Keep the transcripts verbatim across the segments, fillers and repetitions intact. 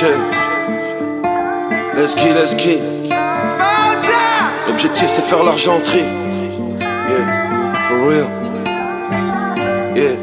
Shit. Let's get, let's get. L'objectif c'est faire l'argenterie. Yeah, for real. Yeah.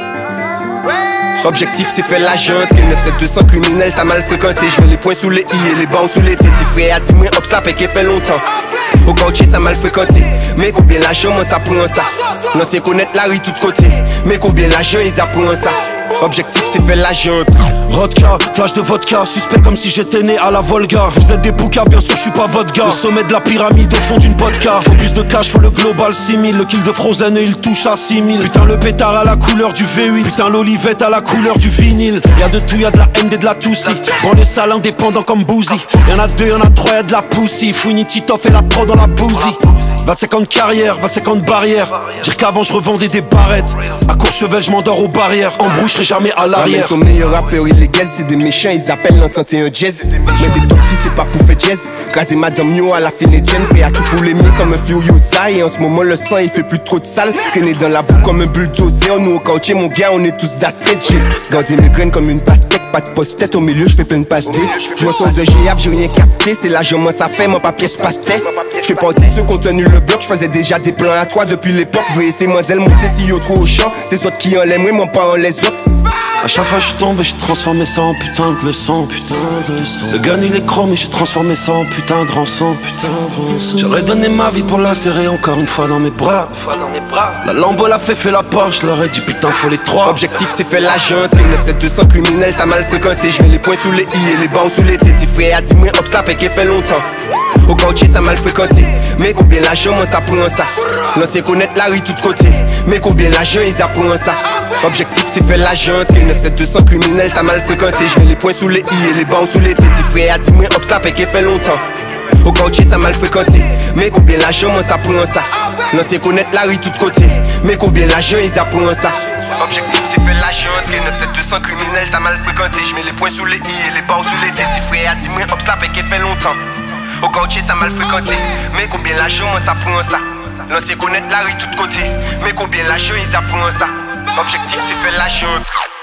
Objectif c'est faire la jante, neuf sept deux cents criminels ça mal fréquenté. J'mets les poings sous les i et les barres sous les têtes. Frère a dit moi obstacle et qui fait longtemps. Au quartier ça mal fréquenté. Mais combien l'argent moi ça prend ça. L'ancien connaître la rue tout côté. Mais combien l'argent ils apprennent ça. Objectif c'est faire la jante. Vodka, flash de vodka, suspect comme si j'étais né à la Volga. Vous êtes des boucas, bien sûr je suis pas votre gars. Le sommet de la pyramide au fond d'une vodka. Faut plus de cash, faut le global six mille. Le kill de Frozen et il touche à six mille. Putain le pétard à la couleur du V huit. Putain l'olivette à la couleur du vinyle. Y'a de tout, y'a de la haine et de la toussie. Dans les salles indépendants comme Boozy. Y'en a deux, y'en a trois, y'a de la poussie. Fouini Titoff et la pro dans la bousy. vingt-cinq ans de carrière, vingt-cinq ans de barrière. Dire qu'avant je revendais des barrettes. À Courchevel je m'endors aux barrières. En brouille je serai jamais à l'arrière. Ton meilleur rappeur illégal c'est des méchants, ils appellent l'an trente et un jazz. Mais c'est torti, c'est pas pour faire jazz. Craser madame yo à la fin des Jen. Prêt à tout pour les miens comme un furiosa. Et en ce moment le sang il fait plus trop de sale. Traîner dans la boue comme un bulldozer. Nous au quartier mon gars on est tous d'astretch. Garder mes graines comme une pastèque. Pas de post-tête au milieu, je fais plein de passes D. Je ressors de G A F, j'ai rien capté. C'est l'argent moi ça fait, mon papier se pastait. Je fais partie de ceux qui ont tenu le bloc. Je faisais déjà des plans à toi depuis l'époque. Vrai c'est moi elle monter si yo trop au champ. C'est autres qui en l'aiment, moi pas en les autres. A chaque fois je tombe et j'ai transformé ça en putain de leçon, putain de leçon. Le gun il est chrome et j'ai transformé ça en putain de rançon, putain de rançon. J'aurais donné ma vie pour la serrer encore une fois dans mes bras, une fois dans mes bras. La lambeau l'a fait, fait la poche, je leur ai dit putain faut les trois. Objectif c'est faire la jante, neuf sept deux cents criminels ça mal fréquenté. J'mets les poings sous les i et les barres sous les têtes. Frère a dit moi obstacle et qui fait longtemps. Au quartier ça mal fréquenté. Mais combien l'argent moi ça prend ça. L'ancien connaître la rue tout côté. Mais combien l'argent ils apprennent ça. Objectif c'est faire la jante, neuf sept deux cents criminels ça mal fréquenté. J'mets les poings sous les i et les barres sous les têtes. Frère a dit moi obstacle et qui fait longtemps. Au quartier ça mal fréquenté. Mais combien l'argent moi ça prend ça. L'ancien connaître la rue tout côté. Mais combien l'argent ils apprennent ça. Objectif c'est faire la jante, neuf sept deux cents criminels ça mal fréquenté. J'mets les poings sous les i et les barres sous les têtes. Frère a dit moi obstacle et qui fait longtemps. Au quartier ça mal fréquenté. Mais combien l'argent moi ça prend ça. L'ancien connaître la rue tout côté. Mais combien l'argent ils apprennent ça. Objectif c'est faire la jante.